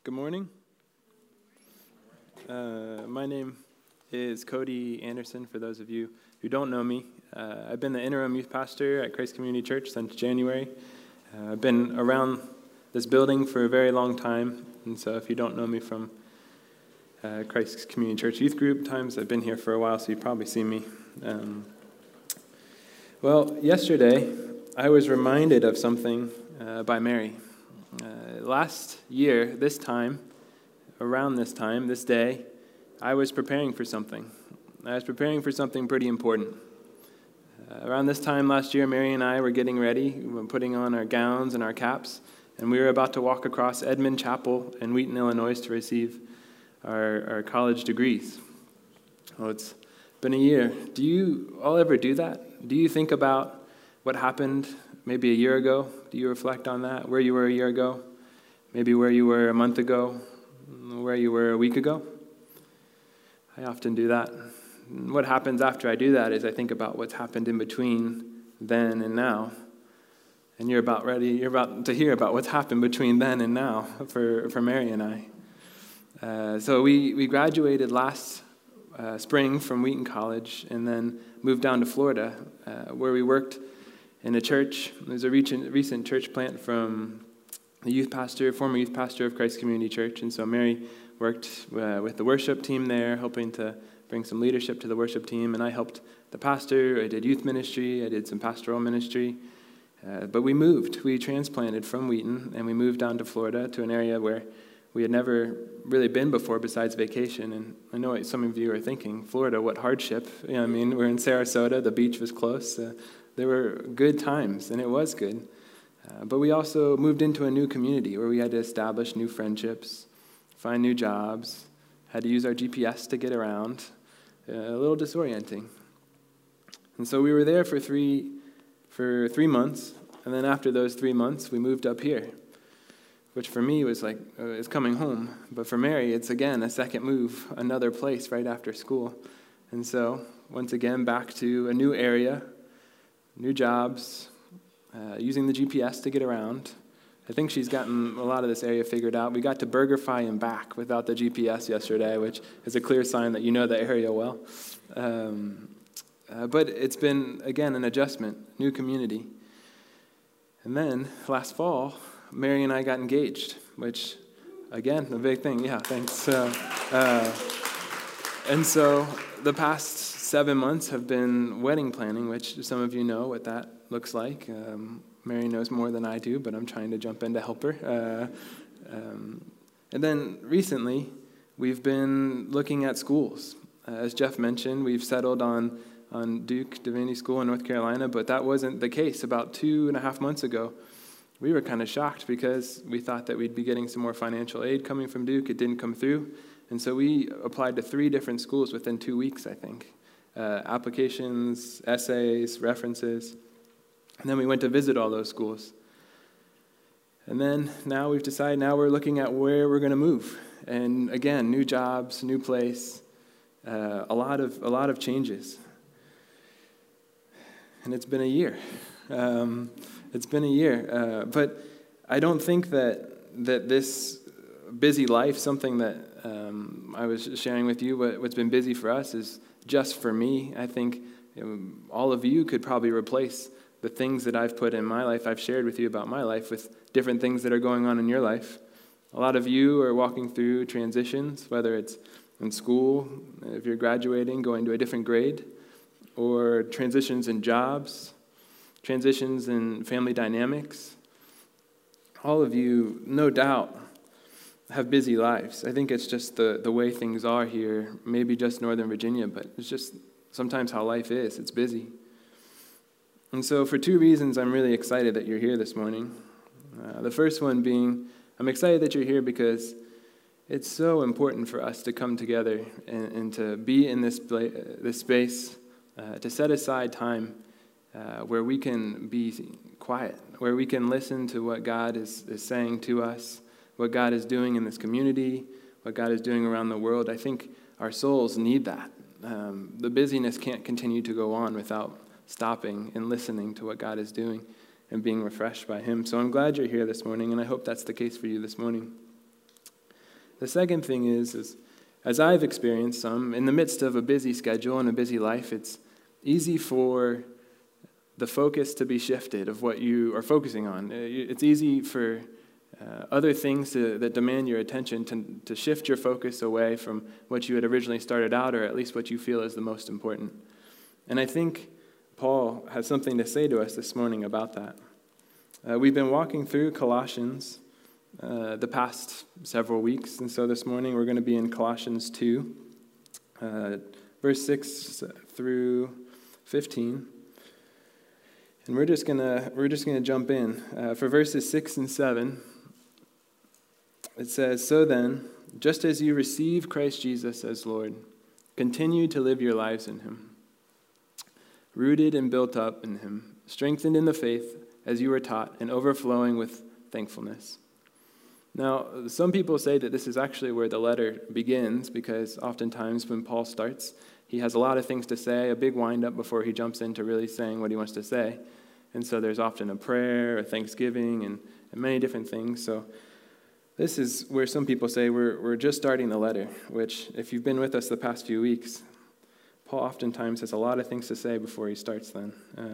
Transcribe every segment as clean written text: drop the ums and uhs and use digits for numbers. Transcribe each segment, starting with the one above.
Good morning. My name is Cody Anderson, for those of you who don't know me. I've been the interim youth pastor at Christ Community Church since January. I've been around this building for a very long time, and so if you don't know me from Christ Community Church Youth Group times, I've been here for a while, so you've probably seen me. Well, yesterday, I was reminded of something by Mary. Last year, this time, around this time, this day, I was preparing for something. I was preparing for something pretty important. Around this time last year, Mary and I were getting ready, putting on our gowns and our caps, and we were about to walk across Edmond Chapel in Wheaton, Illinois to receive our college degrees. Well, it's been a year. Do you all ever do that? Do you think about what happened maybe a year ago? Do you reflect on that? Where you were a year ago? Maybe where you were a month ago? Where you were a week ago? I often do that. What happens after I do that is I think about what's happened in between then and now. And you're about to hear about what's happened between then and now for Mary and I. So we graduated last spring from Wheaton College and then moved down to Florida, where we worked in a church. There's a recent church plant from the former youth pastor of Christ Community Church. And so Mary worked with the worship team there, hoping to bring some leadership to the worship team. And I helped the pastor. I did youth ministry. I did some pastoral ministry. But we transplanted from Wheaton, and we moved down to Florida, to an area where we had never really been before besides vacation. And I know what some of you are thinking, Florida, what hardship. You know, I mean, we're in Sarasota. The beach was close. There were good times, and it was good. But we also moved into a new community where we had to establish new friendships, find new jobs, had to use our GPS to get around. A little disorienting. And so we were there for three months, and then after those 3 months, we moved up here, which for me was like, it's coming home. But for Mary, it's again a second move, another place right after school. And so, once again, back to a new area, new jobs, using the GPS to get around. I think she's gotten a lot of this area figured out. We got to BurgerFi and back without the GPS yesterday, which is a clear sign that you know the area well. But it's been, again, an adjustment, new community. And then, last fall, Mary and I got engaged, which, again, a big thing. Yeah, thanks. And so the past 7 months have been wedding planning, which some of you know what that looks like. Mary knows more than I do, but I'm trying to jump in to help her. And then recently, we've been looking at schools. As Jeff mentioned, we've settled on Duke Divinity School in North Carolina, but that wasn't the case. About 2.5 months ago, we were kind of shocked because we thought that we'd be getting some more financial aid coming from Duke. It didn't come through. And so we applied to 3 different schools within 2 weeks, I think. Applications, essays, references. And then we went to visit all those schools. And then now we've decided, now we're looking at where we're going to move. And again, new jobs, new place, a lot of changes. And it's been a year. But I don't think that this busy life, something that I was sharing with you, what's been busy for us is just for me. I think all of you could probably replace the things that I've put in my life, I've shared with you about my life, with different things that are going on in your life. A lot of you are walking through transitions, whether it's in school, if you're graduating, going to a different grade, or transitions in jobs, transitions in family dynamics. All of you, no doubt, have busy lives. I think it's just the way things are here, maybe just Northern Virginia, but it's just sometimes how life is. It's busy. And so for 2 reasons, I'm really excited that you're here this morning. The first one being, I'm excited that you're here because it's so important for us to come together and to be in this space, to set aside time where we can be quiet, where we can listen to what God is saying to us, what God is doing in this community, what God is doing around the world. I think our souls need that. The busyness can't continue to go on without stopping and listening to what God is doing and being refreshed by Him. So I'm glad you're here this morning, and I hope that's the case for you this morning. The second thing is as I've experienced some, in the midst of a busy schedule and a busy life, it's easy for the focus to be shifted of what you are focusing on. It's easy for other things that demand your attention to shift your focus away from what you had originally started out, or at least what you feel is the most important. And I think Paul has something to say to us this morning about that. We've been walking through Colossians the past several weeks, and so this morning we're going to be in Colossians 2, verse 6 through 15. And we're just gonna jump in. For verses 6 and 7, it says, "So then, just as you receive Christ Jesus as Lord, continue to live your lives in him, rooted and built up in him, strengthened in the faith as you were taught, and overflowing with thankfulness." Now, some people say that this is actually where the letter begins, because oftentimes when Paul starts, he has a lot of things to say, a big wind-up before he jumps into really saying what he wants to say. And so there's often a prayer, a thanksgiving, and many different things. So this is where some people say we're just starting the letter, which, if you've been with us the past few weeks, Paul oftentimes has a lot of things to say before he starts then.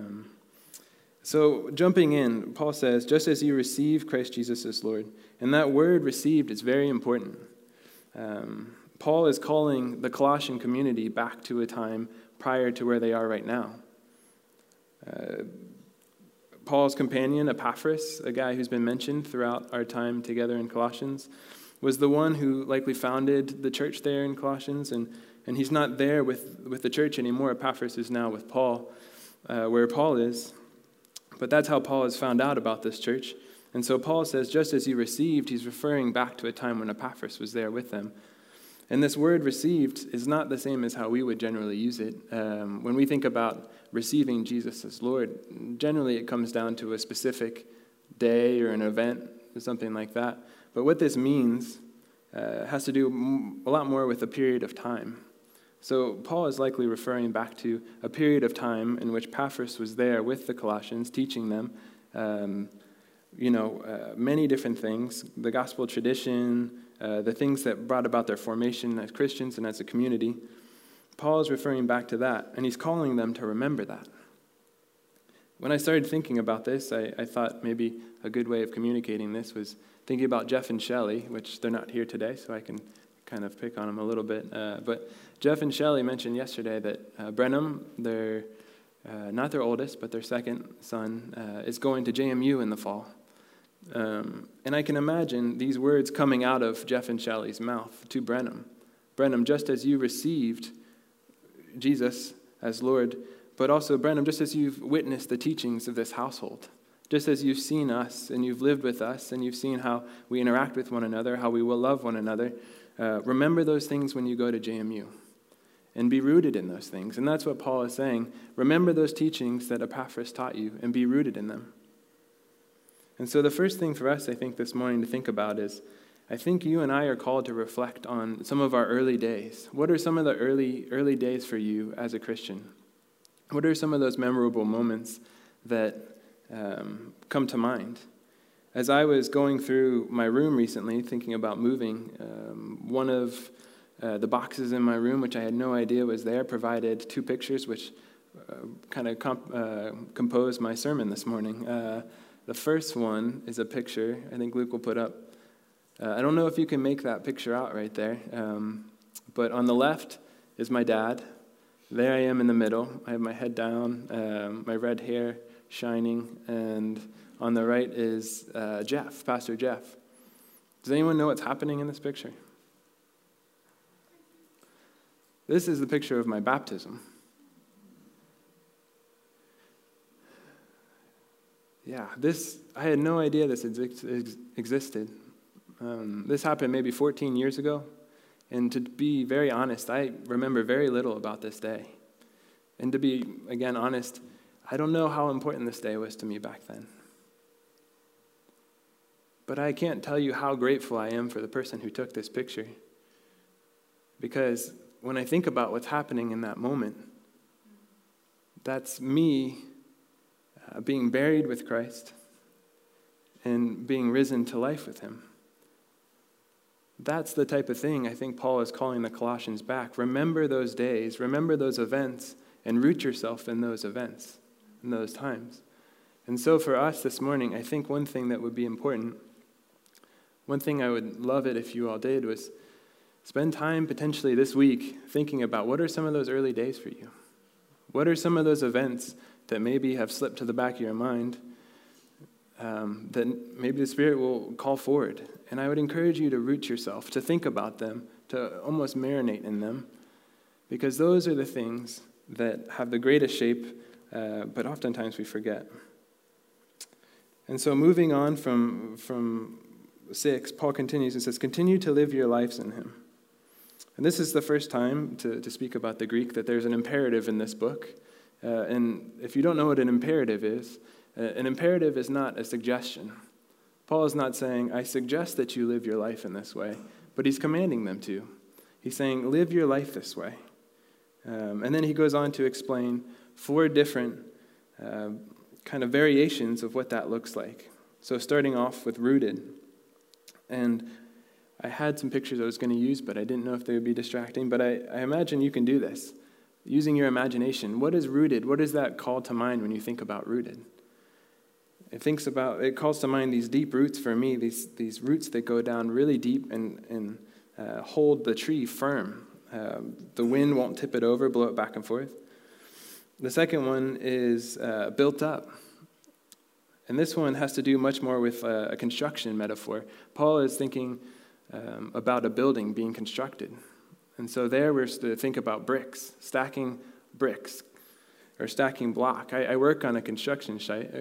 So jumping in, Paul says, just as you receive Christ Jesus as Lord. And that word received is very important. Paul is calling the Colossian community back to a time prior to where they are right now. Paul's companion, Epaphras, a guy who's been mentioned throughout our time together in Colossians, was the one who likely founded the church there in Colossians, and he's not there with the church anymore. Epaphras is now with Paul, where Paul is. But that's how Paul has found out about this church. And so Paul says, just as you received, he's referring back to a time when Epaphras was there with them. And this word received is not the same as how we would generally use it. When we think about receiving Jesus as Lord, generally it comes down to a specific day or an event or something like that. But what this means has to do a lot more with a period of time. So Paul is likely referring back to a period of time in which Epaphras was there with the Colossians, teaching them, many different things, the gospel tradition, the things that brought about their formation as Christians and as a community. Paul is referring back to that, and he's calling them to remember that. When I started thinking about this, I thought maybe a good way of communicating this was thinking about Jeff and Shelley, which they're not here today, so I can kind of pick on them a little bit. But Jeff and Shelley mentioned yesterday that Brenham, their not their oldest, but their second son, is going to JMU in the fall. And I can imagine these words coming out of Jeff and Shelley's mouth to Brenham. Brenham, just as you received Jesus as Lord, but also, Brenham, just as you've witnessed the teachings of this household, just as you've seen us and you've lived with us and you've seen how we interact with one another, how we will love one another, remember those things when you go to JMU and be rooted in those things. And that's what Paul is saying. Remember those teachings that Epaphras taught you and be rooted in them. And so the first thing for us, I think, this morning to think about is, I think you and I are called to reflect on some of our early days. What are some of the early days for you as a Christian? What are some of those memorable moments that come to mind? As I was going through my room recently, thinking about moving, one of the boxes in my room, which I had no idea was there, provided two pictures which kind of composed my sermon this morning. The first one is a picture I think Luke will put up. I don't know if you can make that picture out right there, but on the left is my dad. There I am in the middle. I have my head down, my red hair shining, and on the right is Jeff, Pastor Jeff. Does anyone know what's happening in this picture? This is the picture of my baptism. Yeah, I had no idea this existed. This happened maybe 14 years ago. And to be very honest, I remember very little about this day. And to be, again, honest, I don't know how important this day was to me back then. But I can't tell you how grateful I am for the person who took this picture. Because when I think about what's happening in that moment, that's me being buried with Christ and being risen to life with him. That's the type of thing I think Paul is calling the Colossians back. Remember those days, remember those events, and root yourself in those events, in those times. And so for us this morning, I think one thing that would be important, one thing I would love it if you all did, was spend time potentially this week thinking about what are some of those early days for you? What are some of those events that maybe have slipped to the back of your mind that maybe the Spirit will call forward? And I would encourage you to root yourself, to think about them, to almost marinate in them, because those are the things that have the greatest shape, but oftentimes we forget. And so moving on from 6, Paul continues and says, continue to live your lives in him. And this is the first time to speak about the Greek that there's an imperative in this book. And if you don't know what an imperative is not a suggestion. Paul is not saying, I suggest that you live your life in this way, but he's commanding them to. He's saying, live your life this way. And then he goes on to explain 4 different kind of variations of what that looks like. So starting off with rooted. And I had some pictures I was going to use, but I didn't know if they would be distracting. But I imagine you can do this. Using your imagination, what is rooted? What does that call to mind when you think about rooted? It calls to mind these deep roots for me, these roots that go down really deep and hold the tree firm. The wind won't tip it over, blow it back and forth. The second one is built up. And this one has to do much more with a construction metaphor. Paul is thinking about a building being constructed. And so there we're to think about bricks, stacking bricks, or stacking block. I work on a construction site,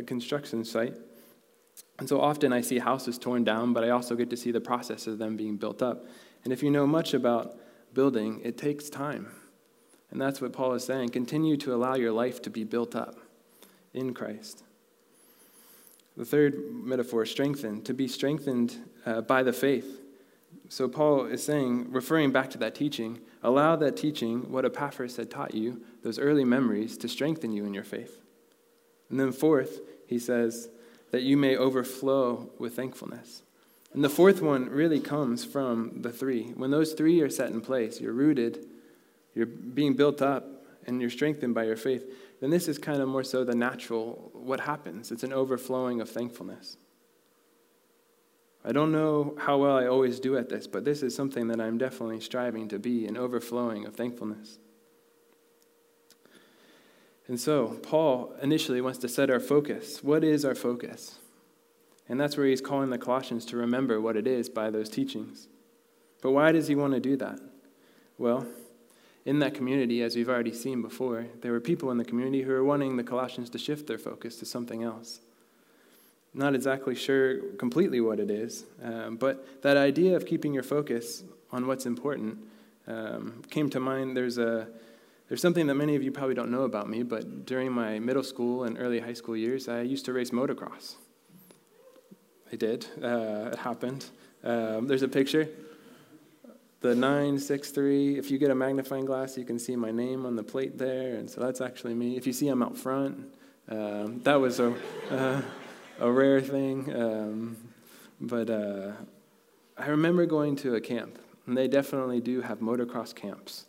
and so often I see houses torn down, but I also get to see the process of them being built up. And if you know much about building, it takes time. And that's what Paul is saying. Continue to allow your life to be built up in Christ. The third metaphor, strengthen, to be strengthened by the faith. So Paul is saying, referring back to that teaching, allow that teaching, what Epaphras had taught you, those early memories, to strengthen you in your faith. And then fourth, he says, that you may overflow with thankfulness. And the fourth one really comes from the 3. When those 3 are set in place, you're rooted, you're being built up, and you're strengthened by your faith, then this is kind of more so the natural, what happens. It's an overflowing of thankfulness. I don't know how well I always do at this, but this is something that I'm definitely striving to be, an overflowing of thankfulness. And so, Paul initially wants to set our focus. What is our focus? And that's where he's calling the Colossians to remember what it is by those teachings. But why does he want to do that? Well, in that community, as we've already seen before, there were people in the community who were wanting the Colossians to shift their focus to something else. Not exactly sure completely what it is, but that idea of keeping your focus on what's important came to mind. There's something that many of you probably don't know about me, but during my middle school and early high school years, I used to race motocross. I did. It happened. There's a picture. The 963, if you get a magnifying glass, you can see my name on the plate there, and so that's actually me. If you see I'm out front, that was a rare thing. But I remember going to a camp, and they definitely do have motocross camps.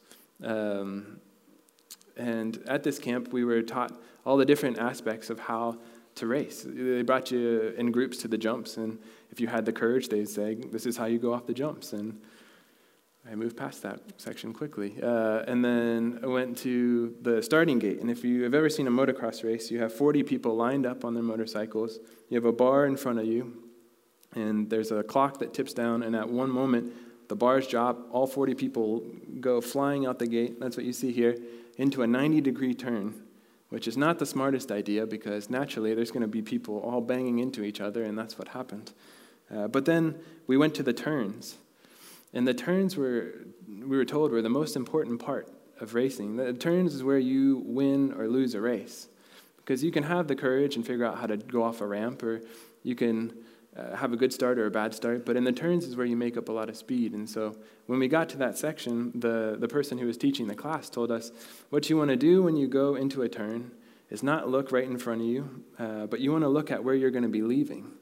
And at this camp, we were taught all the different aspects of how to race. They brought you in groups to the jumps, and if you had the courage, they'd say, this is how you go off the jumps. And I moved past that section quickly. And then I went to the starting gate. And if you have ever seen a motocross race, you have 40 people lined up on their motorcycles. You have a bar in front of you, and there's a clock that tips down, and at one moment, the bars drop, all 40 people go flying out the gate, that's what you see here, into a 90-degree turn, which is not the smartest idea because naturally there's going to be people all banging into each other, and that's what happened. But then we went to the turns. And the turns we were told, were the most important part of racing. The turns is where you win or lose a race. Because you can have the courage and figure out how to go off a ramp, or you can have a good start or a bad start. But in the turns is where you make up a lot of speed. And so when we got to that section, the person who was teaching the class told us, what you want to do when you go into a turn is not look right in front of you, but you want to look at where you're going to be leaving.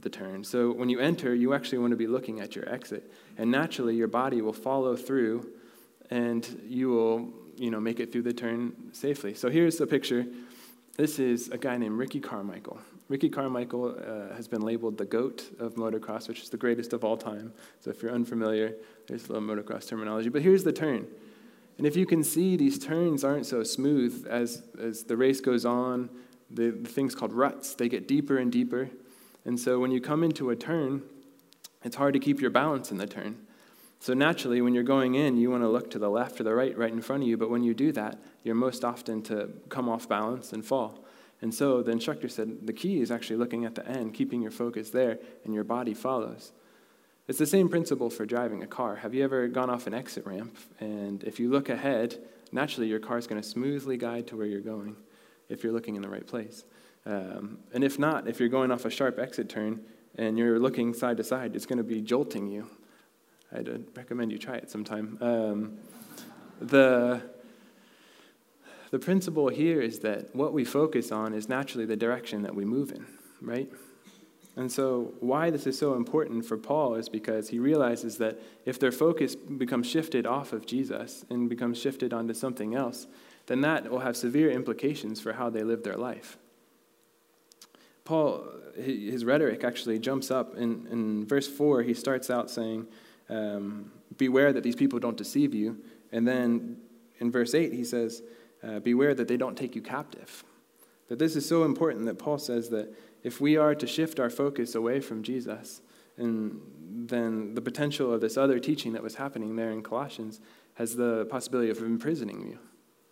the turn. So when you enter, you actually want to be looking at your exit. And naturally, your body will follow through, and you will, make it through the turn safely. So here's a picture. This is a guy named Ricky Carmichael. Ricky Carmichael has been labeled the GOAT of motocross, which is the greatest of all time. So if you're unfamiliar, there's a little motocross terminology. But here's the turn. And if you can see, these turns aren't so smooth as the race goes on. The things called ruts, they get deeper and deeper. And so when you come into a turn, it's hard to keep your balance in the turn. So naturally, when you're going in, you want to look to the left or the right in front of you. But when you do that, you're most often to come off balance and fall. And so the instructor said the key is actually looking at the end, keeping your focus there, and your body follows. It's the same principle for driving a car. Have you ever gone off an exit ramp? And if you look ahead, naturally your car is going to smoothly guide to where you're going if you're looking in the right place. And if not, if you're going off a sharp exit turn and you're looking side to side, it's going to be jolting you. I'd recommend you try it sometime. The principle here is that what we focus on is naturally the direction that we move in, right? And so why this is so important for Paul is because he realizes that if their focus becomes shifted off of Jesus and becomes shifted onto something else, then that will have severe implications for how they live their life. Paul, his rhetoric actually jumps up. In verse 4, he starts out saying, beware that these people don't deceive you. And then in verse 8, he says, beware that they don't take you captive. That this is so important that Paul says that if we are to shift our focus away from Jesus, and then the potential of this other teaching that was happening there in Colossians has the possibility of imprisoning you.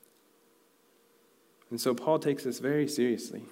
And so Paul takes this very seriously.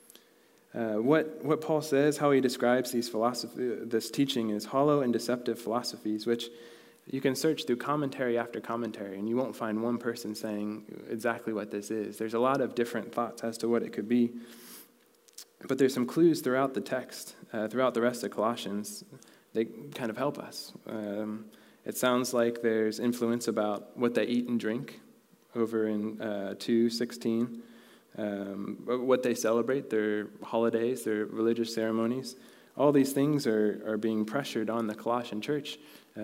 What Paul says, how he describes this teaching is hollow and deceptive philosophies, which you can search through commentary after commentary, and you won't find one person saying exactly what this is. There's a lot of different thoughts as to what it could be. But there's some clues throughout the text, throughout the rest of Colossians. They kind of help us. It sounds like there's influence about what they eat and drink over in 2:16. What they celebrate, their holidays, their religious ceremonies. All these things are being pressured on the Colossian church.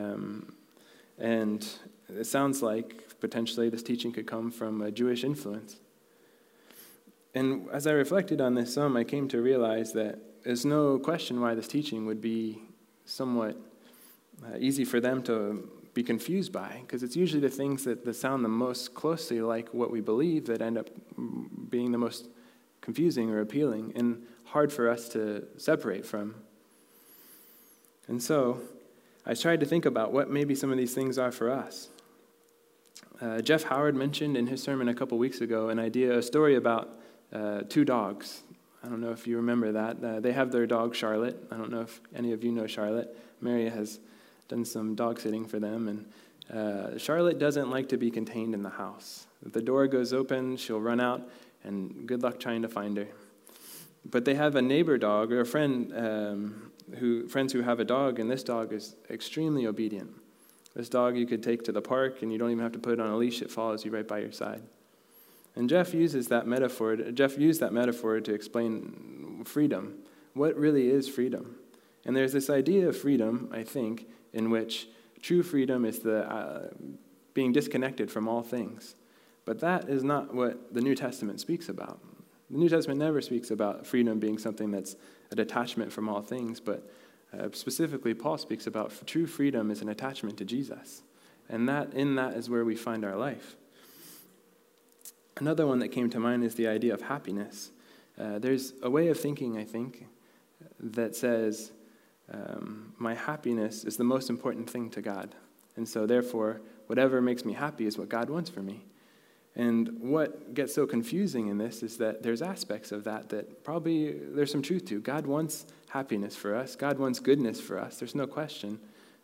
And it sounds like potentially this teaching could come from a Jewish influence. And as I reflected on this some, I came to realize that there's no question why this teaching would be somewhat easy for them to be confused by, because it's usually the things that sound the most closely like what we believe that end up being the most confusing or appealing and hard for us to separate from. And so I tried to think about what maybe some of these things are for us. Jeff Howard mentioned in his sermon a couple weeks ago a story about two dogs. I don't know if you remember that. They have their dog, Charlotte. I don't know if any of you know Charlotte. Mary has done some dog sitting for them. And Charlotte doesn't like to be contained in the house. If the door goes open, she'll run out, and good luck trying to find her. But they have a neighbor dog or a friend friends who have a dog, and this dog is extremely obedient. This dog you could take to the park, and you don't even have to put it on a leash. It follows you right by your side. And Jeff used that metaphor to explain freedom. What really is freedom? And there's this idea of freedom, I think, in which true freedom is the being disconnected from all things. But that is not what the New Testament speaks about. The New Testament never speaks about freedom being something that's a detachment from all things, but specifically Paul speaks about true freedom is an attachment to Jesus. And in that is where we find our life. Another one that came to mind is the idea of happiness. There's a way of thinking, I think, that says, my happiness is the most important thing to God. And so therefore, whatever makes me happy is what God wants for me. And what gets so confusing in this is that there's aspects of that probably there's some truth to. God wants happiness for us. God wants goodness for us. There's no question.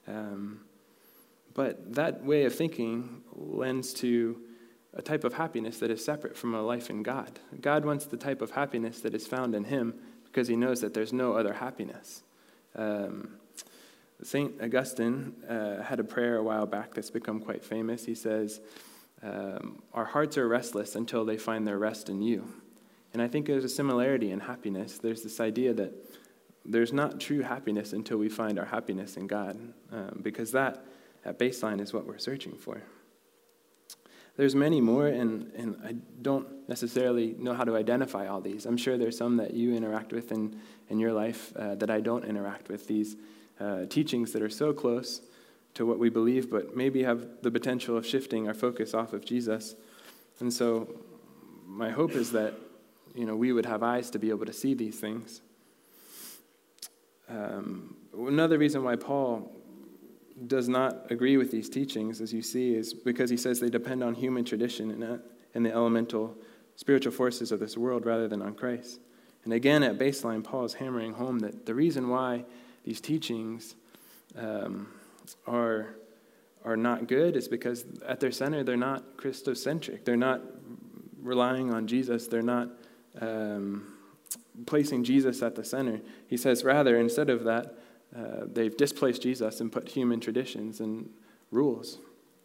But that way of thinking lends to a type of happiness that is separate from a life in God. God wants the type of happiness that is found in him because he knows that there's no other happiness. St. Augustine had a prayer a while back that's become quite famous. He says, our hearts are restless until they find their rest in you. And I think there's a similarity in happiness. There's this idea that there's not true happiness until we find our happiness in God, because that, at baseline, is what we're searching for. There's many more, and I don't necessarily know how to identify all these. I'm sure there's some that you interact with in your life that I don't interact with, these teachings that are so close to what we believe, but maybe have the potential of shifting our focus off of Jesus. And so my hope is that, we would have eyes to be able to see these things. Another reason why Paul does not agree with these teachings, as you see, is because he says they depend on human tradition and the elemental spiritual forces of this world rather than on Christ. And again, at baseline, Paul is hammering home that the reason why these teachings are not good is because at their center, they're not Christocentric. They're not relying on Jesus. They're not placing Jesus at the center. He says, rather, instead of that, they've displaced Jesus and put human traditions and rules.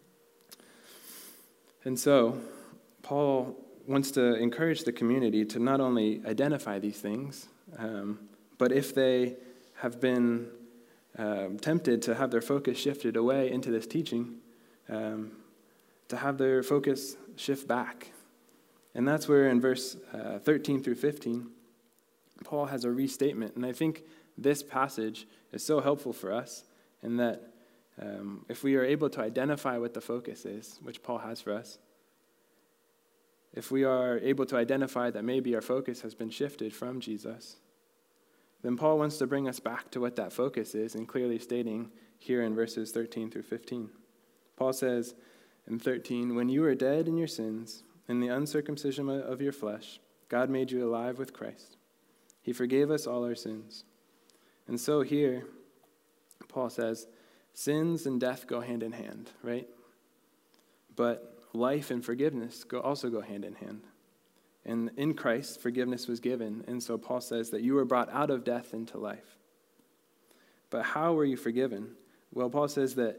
And so, Paul wants to encourage the community to not only identify these things, but if they have been tempted to have their focus shifted away into this teaching, to have their focus shift back. And that's where in verse 13 through 15, Paul has a restatement. And I think this passage is so helpful for us in that if we are able to identify what the focus is, which Paul has for us, if we are able to identify that maybe our focus has been shifted from Jesus, then Paul wants to bring us back to what that focus is, and clearly stating here in verses 13 through 15. Paul says in 13, "When you were dead in your sins, in the uncircumcision of your flesh, God made you alive with Christ. He forgave us all our sins." And so here, Paul says, sins and death go hand in hand, right? But life and forgiveness also go hand in hand. And in Christ, forgiveness was given. And so Paul says that you were brought out of death into life. But how were you forgiven? Well, Paul says that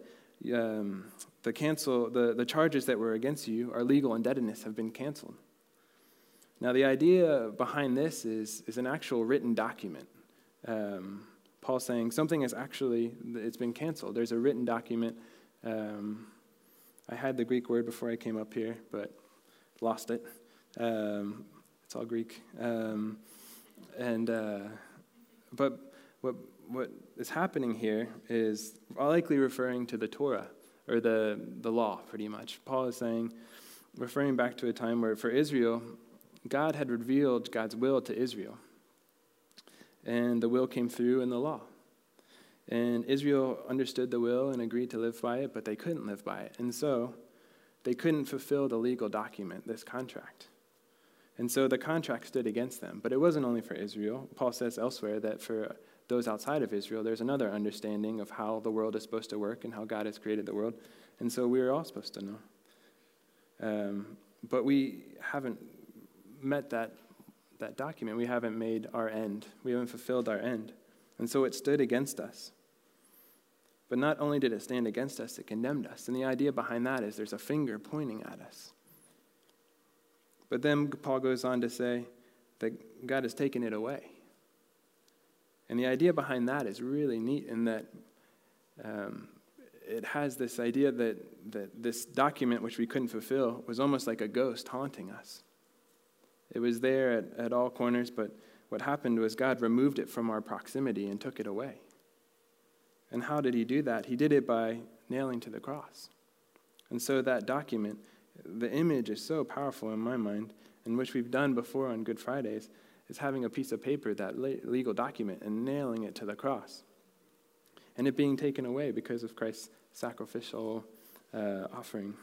the charges that were against you, our legal indebtedness, have been canceled. Now, the idea behind this is an actual written document. Paul's saying something it's been canceled. There's a written document. I had the Greek word before I came up here, but lost it. It's all Greek. But what is happening here is likely referring to the Torah, or the law, pretty much. Paul is saying, referring back to a time where for Israel, God had revealed God's will to Israel. And the will came through in the law. And Israel understood the will and agreed to live by it, but they couldn't live by it. And so they couldn't fulfill the legal document, this contract. And so the contract stood against them. But it wasn't only for Israel. Paul says elsewhere that for those outside of Israel, there's another understanding of how the world is supposed to work and how God has created the world. And so we are all supposed to know. But we haven't met that document. We haven't made our end. We haven't fulfilled our end. And so it stood against us. But not only did it stand against us, it condemned us. And the idea behind that is there's a finger pointing at us. But then Paul goes on to say that God has taken it away. And the idea behind that is really neat in that it has this idea that this document, which we couldn't fulfill, was almost like a ghost haunting us. It was there at all corners, but what happened was God removed it from our proximity and took it away. And how did he do that? He did it by nailing to the cross. And so that document, the image is so powerful in my mind, and which we've done before on Good Fridays, is having a piece of paper, that legal document, and nailing it to the cross. And it being taken away because of Christ's sacrificial offering.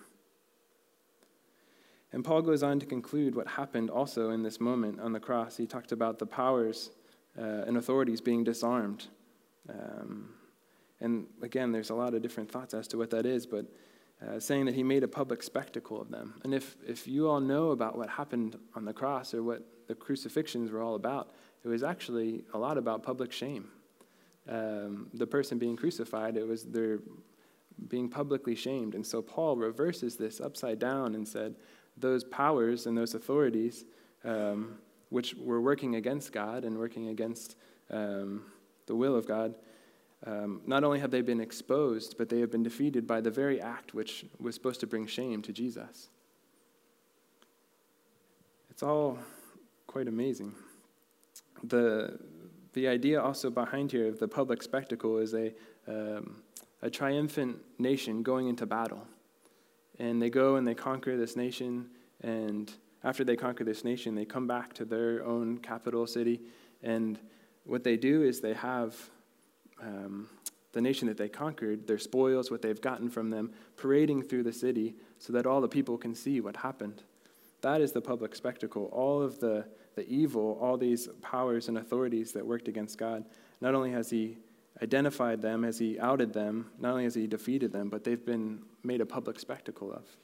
And Paul goes on to conclude what happened also in this moment on the cross. He talked about the powers and authorities being disarmed. And again, there's a lot of different thoughts as to what that is, but saying that he made a public spectacle of them. And if you all know about what happened on the cross or what the crucifixions were all about, it was actually a lot about public shame. The person being crucified, they're being publicly shamed. And so Paul reverses this upside down and said, those powers and those authorities, which were working against God and working against the will of God, not only have they been exposed, but they have been defeated by the very act which was supposed to bring shame to Jesus. It's all quite amazing. The idea also behind here of the public spectacle is a triumphant nation going into battle. And they go and they conquer this nation, and after they conquer this nation, they come back to their own capital city, and what they do is they have the nation that they conquered, their spoils, what they've gotten from them, parading through the city so that all the people can see what happened. That is the public spectacle. All of the evil, all these powers and authorities that worked against God, not only has he identified them, has he outed them, not only has he defeated them, but they've been made a public spectacle of.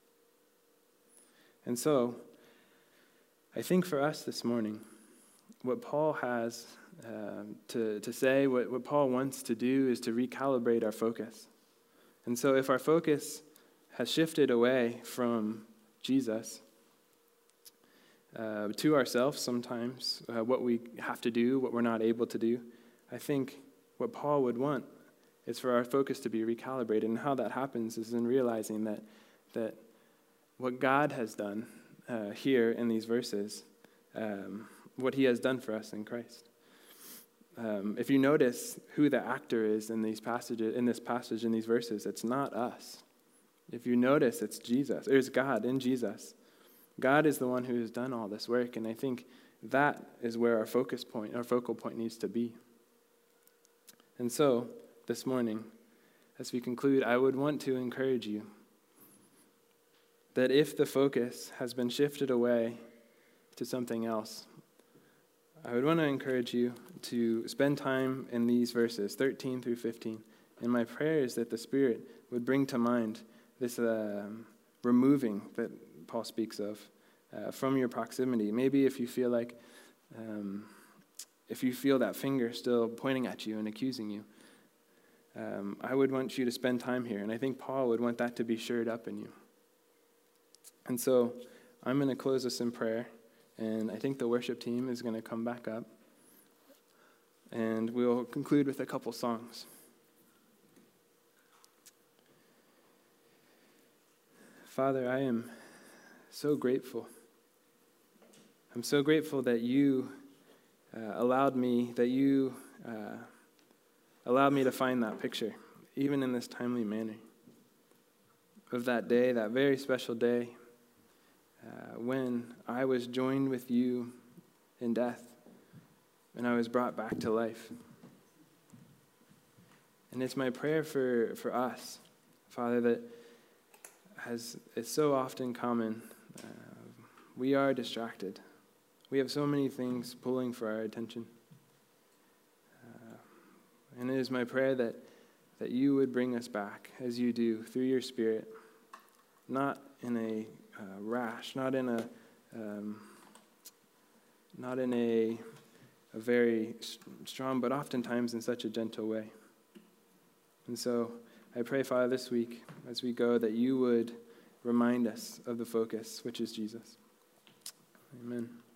And so, I think for us this morning, what Paul has to say, what Paul wants to do is to recalibrate our focus. And so if our focus has shifted away from Jesus to ourselves sometimes, what we have to do, what we're not able to do, I think what Paul would want is for our focus to be recalibrated. And how that happens is in realizing that what God has done here in these verses, what he has done for us in Christ. If you notice who the actor is in this passage, in these verses, it's not us. If you notice, it's Jesus. It's God in Jesus. God is the one who has done all this work, and I think that is where our focal point needs to be. And so, this morning, as we conclude, I would want to encourage you that if the focus has been shifted away to something else, I would want to encourage you to spend time in these verses, 13 through 15. And my prayer is that the Spirit would bring to mind this removing that Paul speaks of from your proximity. Maybe if you feel like, if you feel that finger still pointing at you and accusing you, I would want you to spend time here. And I think Paul would want that to be shored up in you. And so I'm going to close this in prayer. And I think the worship team is going to come back up. And we'll conclude with a couple songs. Father, I am so grateful. I'm so grateful that you allowed me to find that picture, even in this timely manner, of that day, that very special day, when I was joined with you in death and I was brought back to life. And it's my prayer for us, Father, that it's so often common, we are distracted. We have so many things pulling for our attention. And it is my prayer that you would bring us back, as you do, through your Spirit, not in a rash, not in a very strong, but oftentimes in such a gentle way. And so I pray, Father, this week, as we go, that you would remind us of the focus, which is Jesus. Amen.